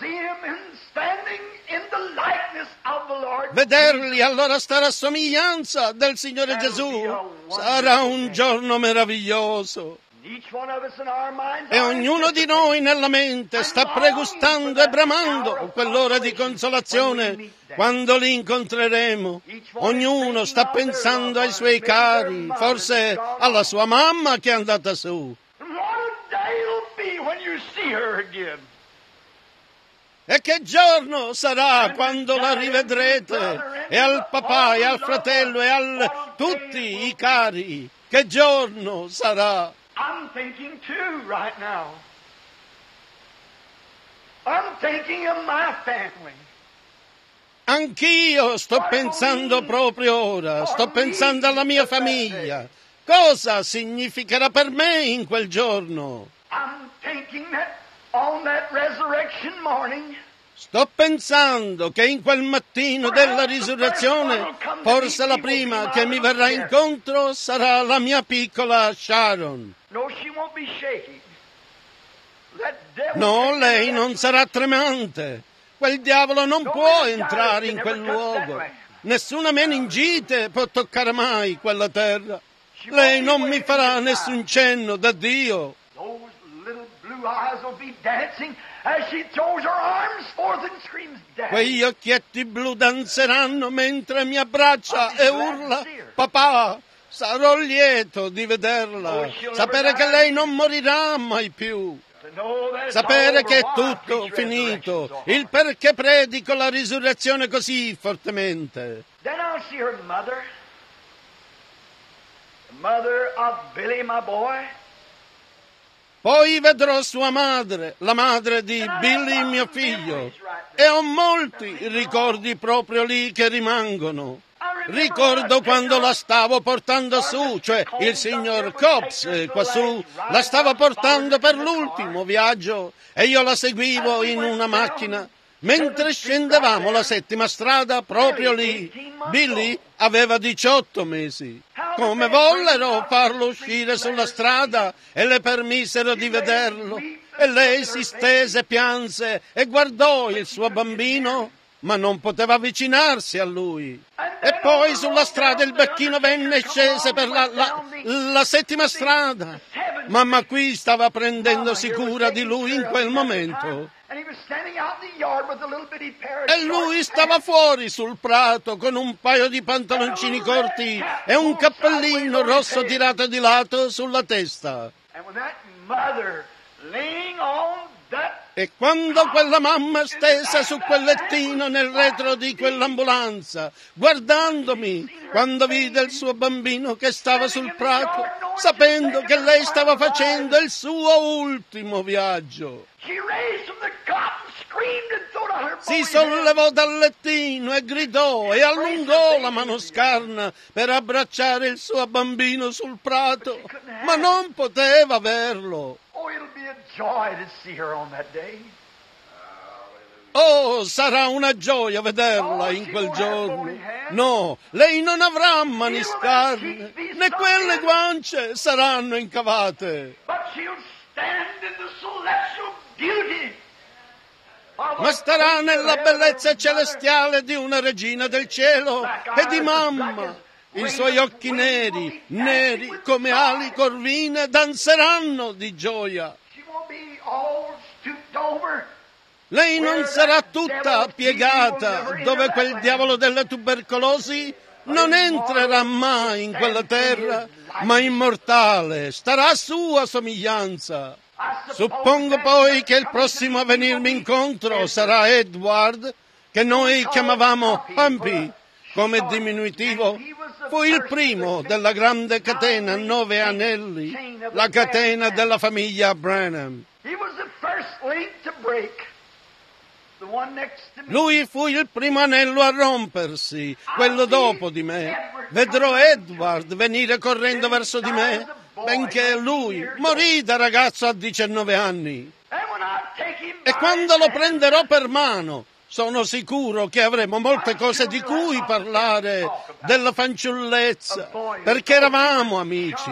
Vederli allora stare a somiglianza del Signore Gesù sarà un giorno meraviglioso. E ognuno di noi nella mente sta pregustando e bramando quell'ora di consolazione quando li incontreremo. Ognuno sta pensando ai suoi cari, forse alla sua mamma che è andata su. E che giorno sarà quando la rivedrete, e al papà e al fratello e a tutti i cari. Che giorno sarà? I'm thinking too right now. I'm thinking of my family. Anch'io sto pensando proprio ora, sto pensando alla mia famiglia. Cosa significherà per me in quel giorno? I'm thinking that on that resurrection morning, sto pensando che in quel mattino della risurrezione, forse la prima che mi verrà incontro sarà la mia piccola Sharon. No, lei non sarà tremante. Quel diavolo non può entrare in quel luogo. Nessuna meningite può toccare mai quella terra. Lei non mi farà nessun cenno da Dio. Quegli occhietti blu danzeranno mentre mi abbraccia e urla: papà, sarò lieto di vederla, sapere che lei non morirà mai più, sapere che è tutto finito, il perché predico la risurrezione così fortemente. Then I'll see her mother, the mother of Billy, my boy. Poi vedrò sua madre, la madre di Billy, mio figlio, e ho molti ricordi proprio lì che rimangono. Ricordo quando la stavo portando su, cioè il signor Cobbs quassù la stava portando per l'ultimo viaggio e io la seguivo in una macchina. Mentre scendevamo la settima strada, proprio lì, Billy aveva diciotto mesi. Come vollero farlo uscire sulla strada e le permisero di vederlo. E lei si stese, pianse e guardò il suo bambino, ma non poteva avvicinarsi a lui. E poi sulla strada il becchino venne e scese per la, la, la settima strada. Mamma qui stava prendendosi cura di lui in quel momento. E lui stava fuori sul prato con un paio di pantaloncini corti e un cappellino rosso tirato di lato sulla testa. E quando quella mamma stesa su quel lettino nel retro di quell'ambulanza, guardandomi, quando vide il suo bambino che stava sul prato, sapendo che lei stava facendo il suo ultimo viaggio, si sollevò dal lettino e gridò e allungò la mano scarna per abbracciare il suo bambino sul prato, ma non poteva averlo. Oh, sarà una gioia vederla in quel giorno. No, lei non avrà mani scarne, né quelle guance saranno incavate. Ma starà nella bellezza celestiale di una regina del cielo e di mamma. I suoi occhi neri, neri come ali corvine, danzeranno di gioia. Lei non sarà tutta piegata dove quel diavolo della tubercolosi non entrerà mai in quella terra, ma immortale, starà a sua somiglianza. Suppongo poi che il prossimo a venirmi incontro sarà Edward, che noi chiamavamo Humpy come diminutivo. Fu il primo della grande catena a nove anelli, la catena della famiglia Branham. Lui fu il primo anello a rompersi, quello dopo di me. Vedrò Edward venire correndo verso di me, benché lui morì da ragazzo a diciannove anni. E quando lo prenderò per mano, sono sicuro che avremo molte cose di cui parlare della fanciullezza, perché eravamo amici.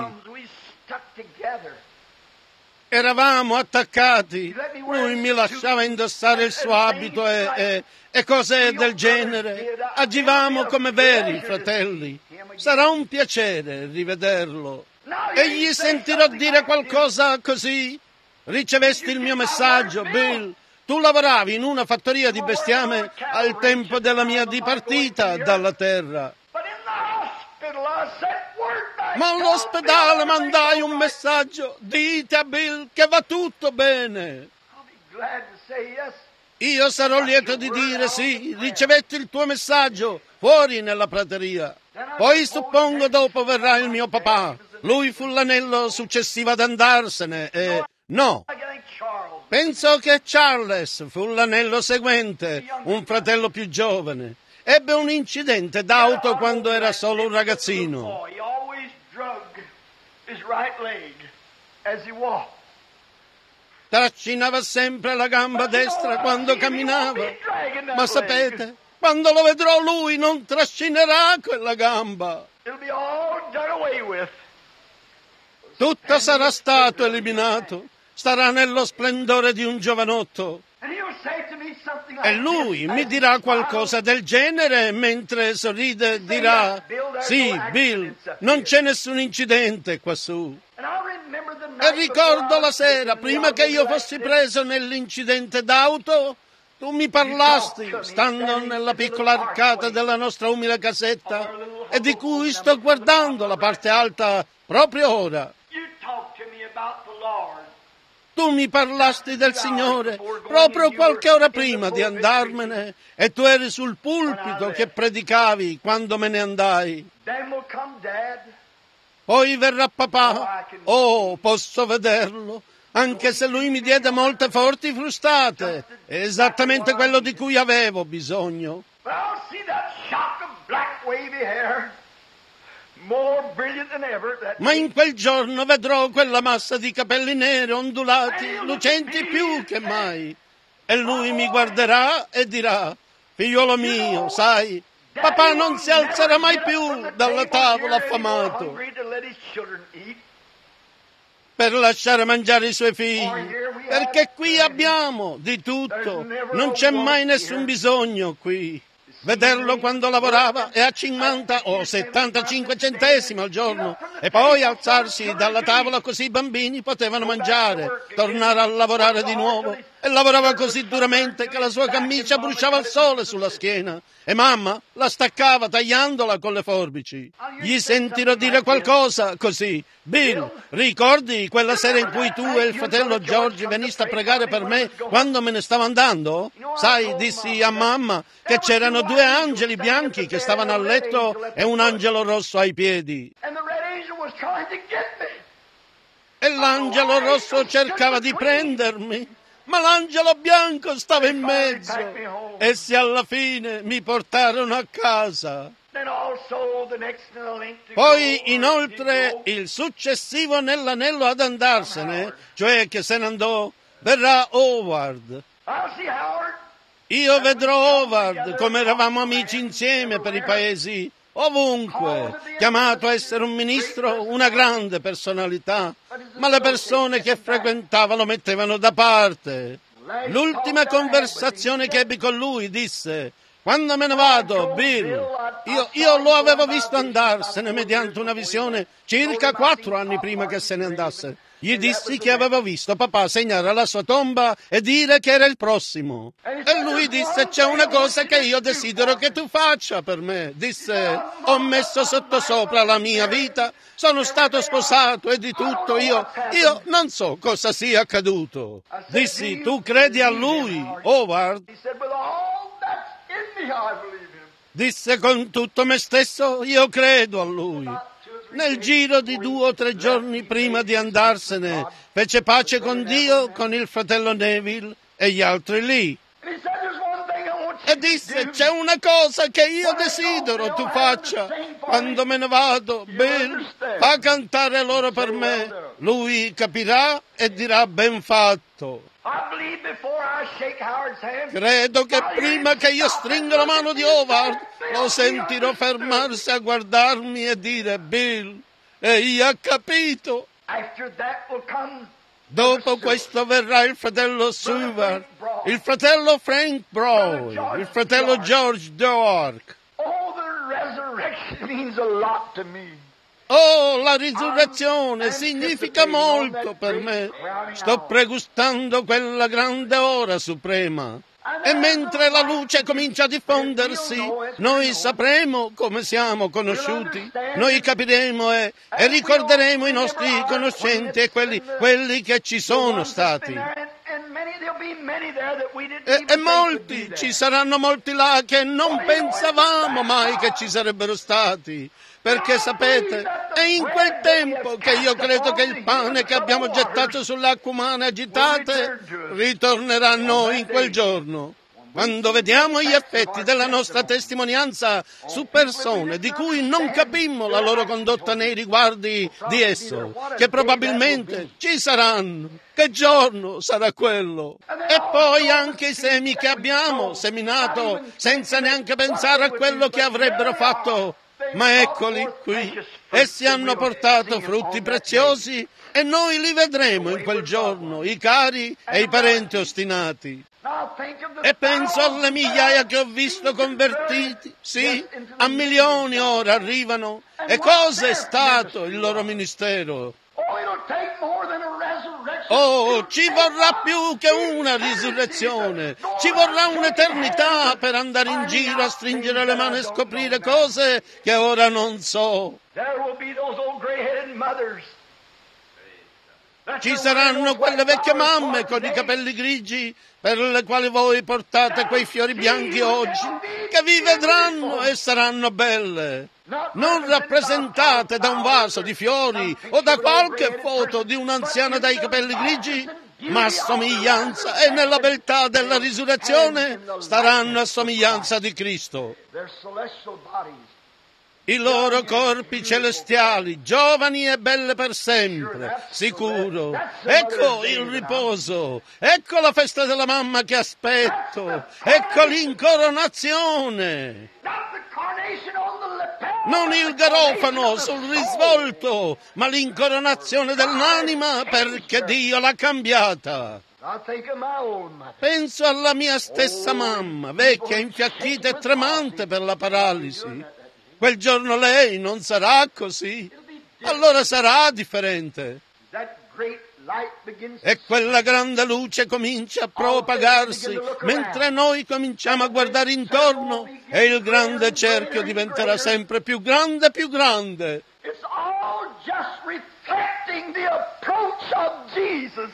Eravamo attaccati, lui mi lasciava indossare il suo abito e, e, e cose del genere. Agivamo come veri fratelli. Sarà un piacere rivederlo. E gli sentirò dire qualcosa così. Ricevesti il mio messaggio, Bill? Tu lavoravi in una fattoria di bestiame al tempo della mia dipartita dalla terra. Ma all'ospedale mandai un messaggio. Dite a Bill che va tutto bene. Io sarò lieto di dire sì, ricevetti il tuo messaggio fuori nella prateria. Poi suppongo dopo verrà il mio papà. Lui fu l'anello successivo ad andarsene e... No, penso che Charles fu l'anello seguente, un fratello più giovane. Ebbe un incidente d'auto quando era solo un ragazzino. Trascinava sempre la gamba destra quando camminava. Ma sapete, quando lo vedrò lui non trascinerà quella gamba. Tutto sarà stato eliminato. Starà nello splendore di un giovanotto. E lui mi dirà qualcosa del genere mentre sorride dirà: sì, Bill, non c'è nessun incidente quassù. E ricordo la sera, prima che io fossi preso nell'incidente d'auto, tu mi parlasti, stando nella piccola arcata della nostra umile casetta, e di cui sto guardando la parte alta proprio ora. Tu mi parlasti del Signore proprio qualche ora prima di andarmene e tu eri sul pulpito che predicavi quando me ne andai. Poi verrà papà. Oh, posso vederlo, anche se lui mi diede molte forti frustate. È esattamente quello di cui avevo bisogno. Ma in quel giorno vedrò quella massa di capelli neri ondulati, lucenti più che mai. E lui mi guarderà e dirà: figliolo mio, sai, papà non si alzerà mai più dalla tavola affamato. per lasciare mangiare i suoi figli, perché qui abbiamo di tutto, non c'è mai nessun bisogno qui. Vederlo quando lavorava e a cinquanta o settantacinque centesimi al giorno e poi alzarsi dalla tavola così i bambini potevano mangiare, tornare a lavorare di nuovo, e lavorava così duramente che la sua camicia bruciava il sole sulla schiena e mamma la staccava tagliandola con le forbici. Gli sentirò dire qualcosa così: Bill, ricordi quella sera in cui tu e il fratello George veniste a pregare per me quando me ne stavo andando? Sai, dissi a mamma che c'erano due angeli bianchi che stavano a letto e un angelo rosso ai piedi. E l'angelo rosso cercava di prendermi, ma l'angelo bianco stava in mezzo. Essi alla fine mi portarono a casa. Poi inoltre il successivo nell'anello ad andarsene, cioè che se ne andò, verrà Howard. Io vedrò Howard come eravamo amici insieme per i paesi, ovunque, chiamato a essere un ministro, una grande personalità, ma le persone che frequentava lo mettevano da parte. L'ultima conversazione che ebbi con lui disse: quando me ne vado, Bill, io, io lo avevo visto andarsene mediante una visione circa quattro anni prima che se ne andasse. Gli dissi che avevo visto papà segnare la sua tomba e dire che era il prossimo. E lui disse: c'è una cosa che io desidero che tu faccia per me. Disse: ho messo sottosopra la mia vita, sono stato sposato e di tutto, io, io non so cosa sia accaduto. Dissi: tu credi a lui, Howard? Disse: con tutto me stesso io credo a lui. Nel giro di due o tre giorni prima di andarsene fece pace con Dio, con il fratello Neville e gli altri lì. E disse: c'è una cosa che io desidero tu faccia quando me ne vado, Bill, fa cantare loro per me. Lui capirà e dirà: ben fatto. Credo che prima che io stringa la mano di Howard lo sentirò fermarsi a guardarmi e dire: Bill, egli ha capito. Dopo questo verrà il fratello Seward, il fratello Frank Brown, il fratello George Dork. Oh, la risurrezione significa molto per me. Sto pregustando quella grande ora suprema. E mentre la luce comincia a diffondersi, noi sapremo come siamo conosciuti, noi capiremo e, e ricorderemo i nostri conoscenti e quelli, quelli che ci sono stati. E, e molti, ci saranno molti là che non pensavamo mai che ci sarebbero stati. Perché sapete, è in quel tempo che io credo che il pane che abbiamo gettato sulle acque umane agitate ritornerà a noi in quel giorno. Quando vediamo gli effetti della nostra testimonianza su persone di cui non capimmo la loro condotta nei riguardi di esso, che probabilmente ci saranno. Che giorno sarà quello? E poi anche i semi che abbiamo seminato senza neanche pensare a quello che avrebbero fatto. Ma eccoli qui, essi hanno portato frutti preziosi e noi li vedremo in quel giorno, i cari e i parenti ostinati. E penso alle migliaia che ho visto convertiti, sì, a milioni ora arrivano. E cosa è stato il loro ministero? Oh, ci vorrà più che una risurrezione, ci vorrà un'eternità per andare in giro a stringere le mani e scoprire cose che ora non so. Ci saranno quelle vecchie mamme con i capelli grigi per le quali voi portate quei fiori bianchi oggi, che vi vedranno e saranno belle. Non rappresentate da un vaso di fiori o da qualche foto di un'anziana dai capelli grigi, ma a somiglianza e nella beltà della risurrezione staranno a somiglianza di Cristo. I loro corpi celestiali, giovani e belle per sempre, sicuro. Ecco il riposo, ecco la festa della mamma che aspetto, ecco l'incoronazione. Non il garofano sul risvolto, ma l'incoronazione dell'anima, perché Dio l'ha cambiata. Penso alla mia stessa mamma, vecchia, infiacchita e tremante per la paralisi. Quel giorno lei non sarà così, allora sarà differente. E quella grande luce comincia a propagarsi mentre noi cominciamo a guardare intorno e il grande cerchio diventerà sempre più grande e più grande. It's all just reflecting the approach of Jesus.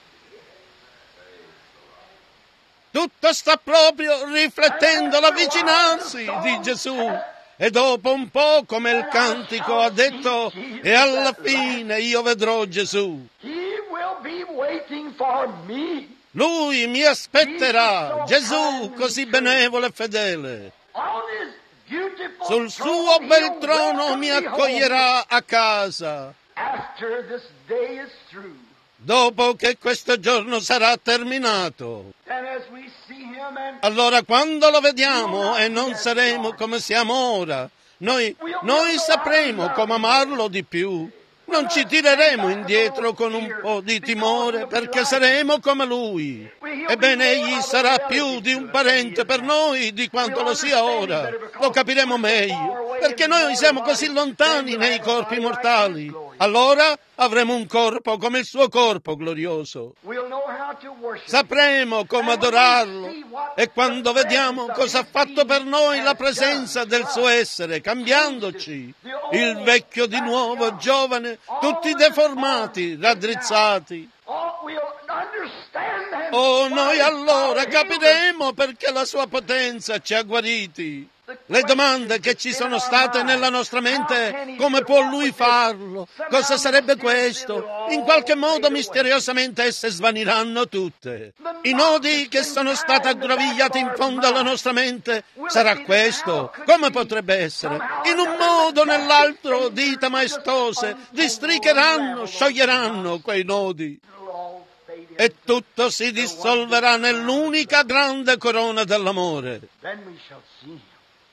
Tutto sta proprio riflettendo l'avvicinarsi di Gesù. E dopo un po', come il cantico ha detto, e alla fine io vedrò Gesù. He will be waiting for me. Lui mi aspetterà, Gesù così benevolo e fedele. On his beautiful Sul suo throne, bel he'll trono welcome mi me home. accoglierà a casa. After this day is through. Dopo che questo giorno sarà terminato. And as we see him and Allora quando lo vediamo e non saremo come siamo ora, noi, noi sapremo come amarlo di più. Non ci tireremo indietro con un po' di timore perché saremo come lui. Ebbene, egli sarà più di un parente per noi di quanto lo sia ora. Lo capiremo meglio perché noi siamo così lontani nei corpi mortali. Allora avremo un corpo come il suo corpo glorioso. we'll know how to worship. Sapremo come adorarlo e quando vediamo cosa ha fatto per noi la presenza del suo essere, cambiandoci, il vecchio di nuovo, giovane, tutti deformati, raddrizzati. Oh, we'll understand and Oh, noi why allora God healed us. capiremo perché la sua potenza ci ha guariti. Le domande che ci sono state nella nostra mente, come può lui farlo? Cosa sarebbe questo? In qualche modo misteriosamente esse svaniranno tutte. I nodi che sono stati aggrovigliati in fondo alla nostra mente, sarà questo? Come potrebbe essere? In un modo o nell'altro, dita maestose, districheranno, scioglieranno quei nodi. It'll all fade in. E tutto si dissolverà nell'unica grande corona dell'amore. Then we shall see him.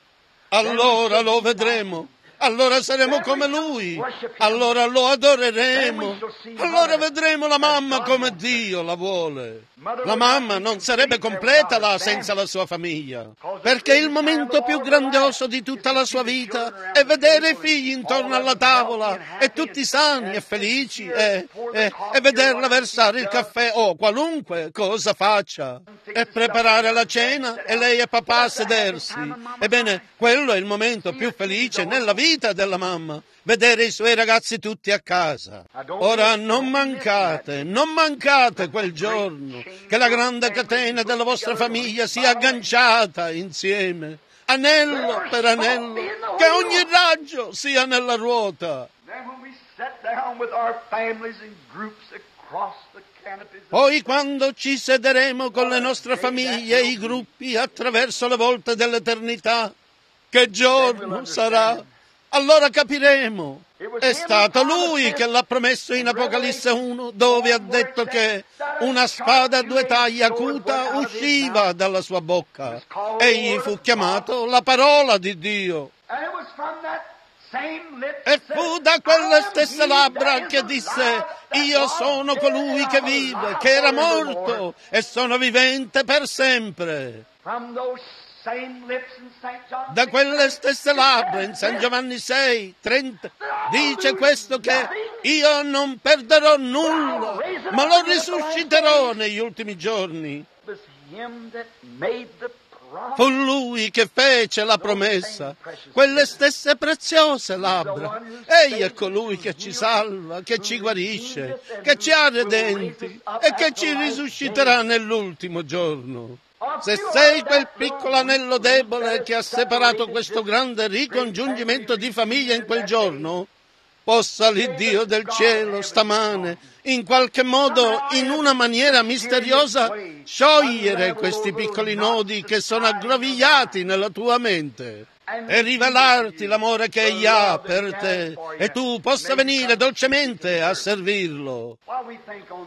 Allora lo vedremo, allora saremo come lui, allora lo adoreremo, allora vedremo la mamma come Dio la vuole. La mamma non sarebbe completa là senza la sua famiglia, perché il momento più grandioso di tutta la sua vita è vedere i figli intorno alla tavola e tutti sani e felici e, e, e vederla versare il caffè o qualunque cosa faccia e preparare la cena e lei e papà a sedersi. Ebbene, quello è il momento più felice nella vita della mamma, vedere i suoi ragazzi tutti a casa. Ora non mancate, non mancate quel giorno che la grande catena della vostra famiglia sia agganciata insieme, anello per anello, che ogni raggio sia nella ruota. Then when we sat down with our families in groups across the canopies of Poi quando ci sederemo con le nostre famiglie e i gruppi attraverso le volte dell'eternità, che giorno sarà? Allora capiremo. È stato lui che l'ha promesso in Apocalisse uno, dove ha detto che una spada a due tagli acuta usciva dalla sua bocca. Egli fu chiamato la parola di Dio. And it was from that same lips E fu da quelle stesse labbra that che disse: io sono colui che vive, che era morto e sono vivente per sempre. From those same lips in Saint John Da six, quelle stesse labbra in San Giovanni sei, trenta, dice questo che io non perderò nulla, ma lo risusciterò negli ultimi giorni. it was him that made the promise. Fu lui che fece la promessa, quelle stesse preziose labbra. Egli è colui che ci salva, che ci guarisce, che ci ha redenti e che ci risusciterà nell'ultimo giorno. Se sei quel piccolo anello debole che ha separato questo grande ricongiungimento di famiglia in quel giorno, possa l'Iddio del cielo stamane, in qualche modo, in una maniera misteriosa, sciogliere questi piccoli nodi che sono aggrovigliati nella tua mente e rivelarti l'amore che egli ha per te e tu possa venire dolcemente a servirlo. While we think on these things, let us pray.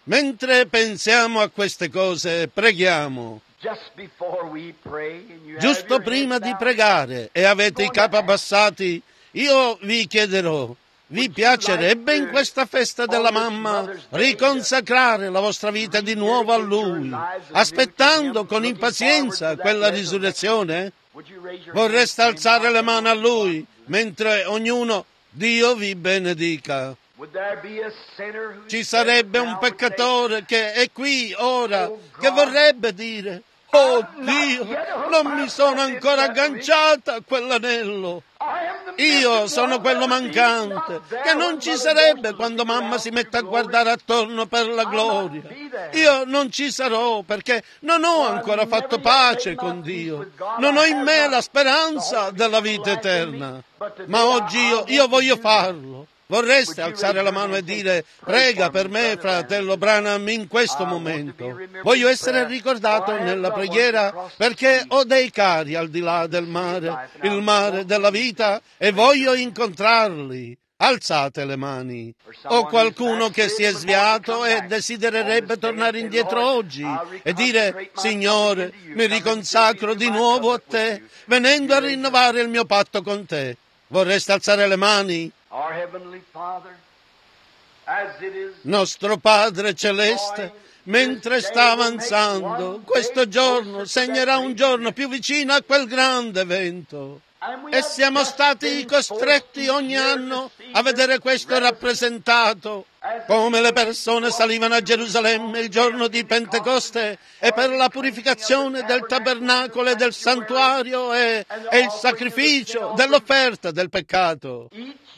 Mentre pensiamo a queste cose, preghiamo. Giusto prima di pregare e avete i capi abbassati, io vi chiederò, vi piacerebbe in questa festa della mamma riconsacrare la vostra vita di nuovo a Lui, aspettando con impazienza quella risurrezione? Vorreste alzare le mani a Lui mentre ognuno Dio vi benedica. Ci sarebbe un peccatore che è qui ora, che vorrebbe dire: oh Dio, non mi sono ancora agganciata a quell'anello. Io sono quello mancante, che non ci sarebbe quando mamma si mette a guardare attorno per la gloria. Io non ci sarò perché non ho ancora fatto pace con Dio. Non ho in me la speranza della vita eterna. Ma oggi io, io voglio farlo. Vorreste alzare la mano e dire: prega per me, fratello Branham, in questo momento. Voglio essere ricordato nella preghiera perché ho dei cari al di là del mare, il mare della vita, e voglio incontrarli. Alzate le mani. O qualcuno che si è sviato e desidererebbe tornare indietro oggi e dire: Signore, mi riconsacro di nuovo a te, venendo a rinnovare il mio patto con te. Vorreste alzare le mani? Nostro Padre Celeste, mentre sta avanzando, questo giorno segnerà un giorno più vicino a quel grande evento. E siamo stati costretti ogni anno a vedere questo rappresentato, come le persone salivano a Gerusalemme il giorno di Pentecoste e per la purificazione del tabernacolo e del santuario e, e il sacrificio dell'offerta del peccato.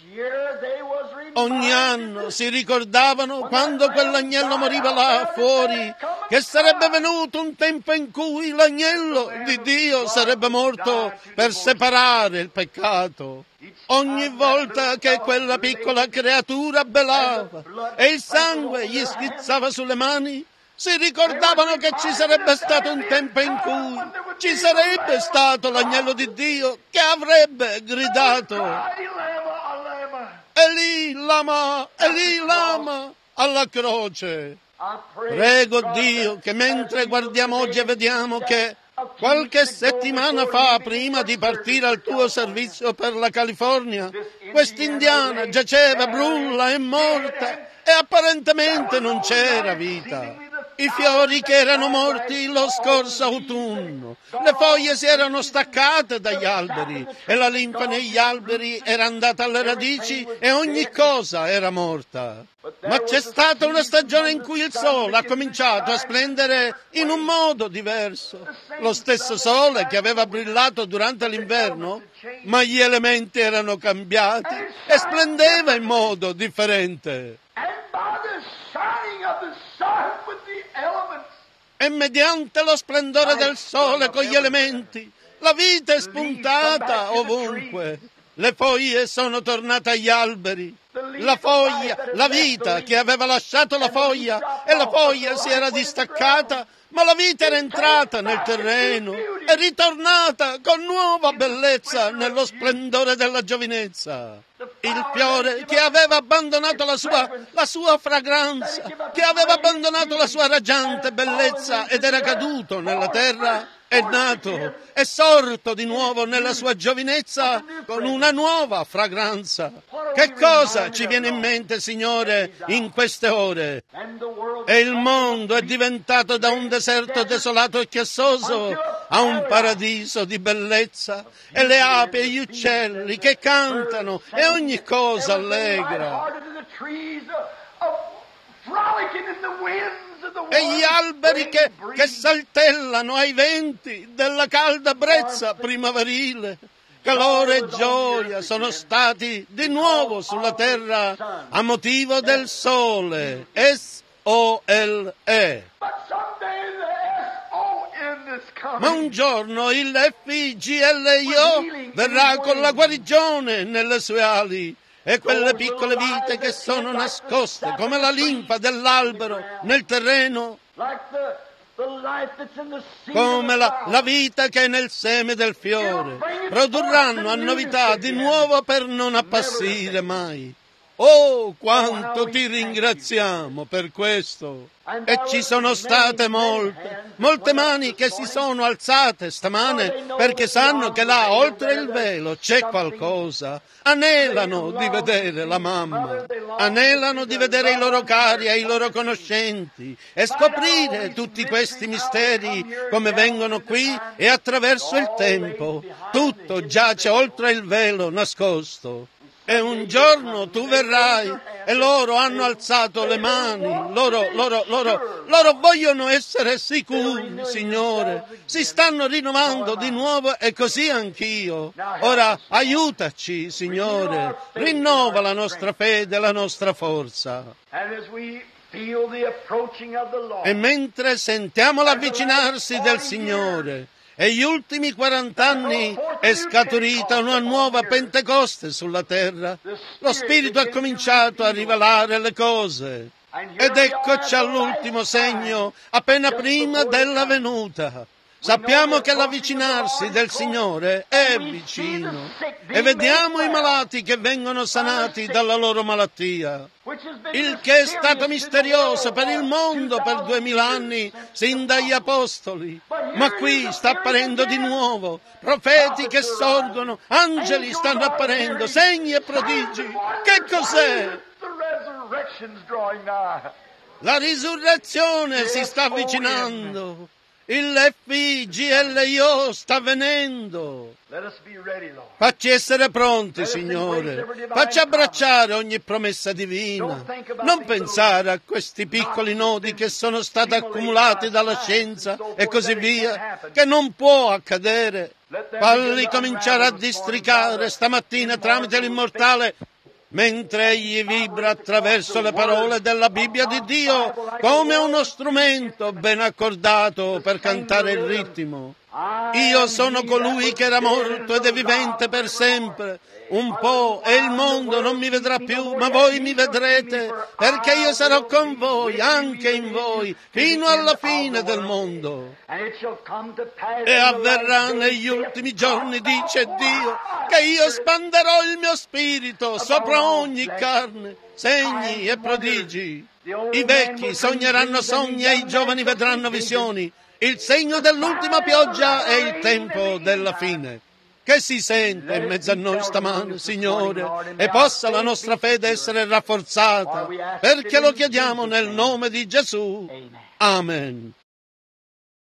Ogni anno si ricordavano, quando quell'agnello moriva là fuori, che sarebbe venuto un tempo in cui l'agnello di Dio sarebbe morto per separare il peccato. Ogni volta che quella piccola creatura belava e il sangue gli schizzava sulle mani, si ricordavano che ci sarebbe stato un tempo in cui ci sarebbe stato l'agnello di Dio che avrebbe gridato: Eli lama, Eli lama, alla croce. Prego Dio che mentre guardiamo oggi e vediamo che qualche settimana fa, prima di partire al tuo servizio per la California, quest'indiana giaceva brulla e morta e apparentemente non c'era vita. I fiori che erano morti lo scorso autunno, le foglie si erano staccate dagli alberi e la linfa negli alberi era andata alle radici e ogni cosa era morta. Ma c'è stata una stagione in cui il sole ha cominciato a splendere in un modo diverso. Lo stesso sole che aveva brillato durante l'inverno, ma gli elementi erano cambiati e splendeva in modo differente. E mediante lo splendore del sole con gli elementi, la vita è spuntata ovunque. Le foglie sono tornate agli alberi. La foglia, la vita che aveva lasciato la foglia, e la foglia si era distaccata, ma la vita era entrata nel terreno, è ritornata con nuova bellezza nello splendore della giovinezza. Il fiore che aveva abbandonato la sua, la sua fragranza, che aveva abbandonato la sua raggiante bellezza ed era caduto nella terra, è nato, è sorto di nuovo nella sua giovinezza con una nuova fragranza. Che cosa ci viene in mente, Signore, in queste ore? E il mondo è diventato da un deserto desolato e chiassoso a un paradiso di bellezza, e le api e gli uccelli che cantano e ogni cosa allegra. E gli alberi che, che saltellano ai venti della calda brezza primaverile. Calore e gioia sono stati di nuovo sulla terra a motivo del sole. S O L E. Ma un giorno il F I G L I O verrà con la guarigione nelle sue ali. E quelle piccole vite che sono nascoste come la linfa dell'albero nel terreno, come la, la vita che è nel seme del fiore, produrranno a novità di nuovo per non appassire mai. Oh, quanto ti ringraziamo per questo! E ci sono state molte, molte mani che si sono alzate stamane perché sanno che là, oltre il velo, c'è qualcosa. Anelano di vedere la mamma, anelano di vedere i loro cari e i loro conoscenti e scoprire tutti questi misteri come vengono qui e attraverso il tempo. Tutto giace oltre il velo nascosto. E un giorno tu verrai e loro hanno alzato le mani, loro, loro, loro, loro vogliono essere sicuri, Signore, si stanno rinnovando di nuovo e così anch'io. Ora aiutaci, Signore, rinnova la nostra fede, la nostra forza. E mentre sentiamo l'avvicinarsi del Signore, e gli ultimi quarant'anni è scaturita una nuova Pentecoste sulla terra. Lo Spirito ha cominciato a rivelare le cose. Ed eccoci all'ultimo segno, appena prima della venuta. Sappiamo che l'avvicinarsi del Signore è vicino e vediamo i malati che vengono sanati dalla loro malattia, il che è stato misterioso per il mondo per duemila anni, sin dagli Apostoli. Ma qui sta apparendo di nuovo, profeti che sorgono, angeli stanno apparendo, segni e prodigi. Che cos'è? La risurrezione si sta avvicinando. Il F I G L I O sta venendo. Facci essere pronti, Signore. Facci abbracciare ogni promessa divina. Non pensare a questi piccoli nodi che sono stati accumulati dalla scienza e così via, che non può accadere. Falli cominciare a districare stamattina tramite l'immortale, mentre egli vibra attraverso le parole della Bibbia di Dio come uno strumento ben accordato per cantare il ritmo. Io sono colui che era morto ed è vivente per sempre. Un po' e il mondo non mi vedrà più, ma voi mi vedrete, perché io sarò con voi, anche in voi, fino alla fine del mondo. E avverrà negli ultimi giorni, dice Dio, che io spanderò il mio spirito sopra ogni carne, segni e prodigi. I vecchi sogneranno sogni e i giovani vedranno visioni. Il segno dell'ultima pioggia è il tempo della fine. Che si sente in mezzo a noi stamane, Signore, e possa la nostra fede essere rafforzata, perché lo chiediamo nel nome di Gesù. Amen.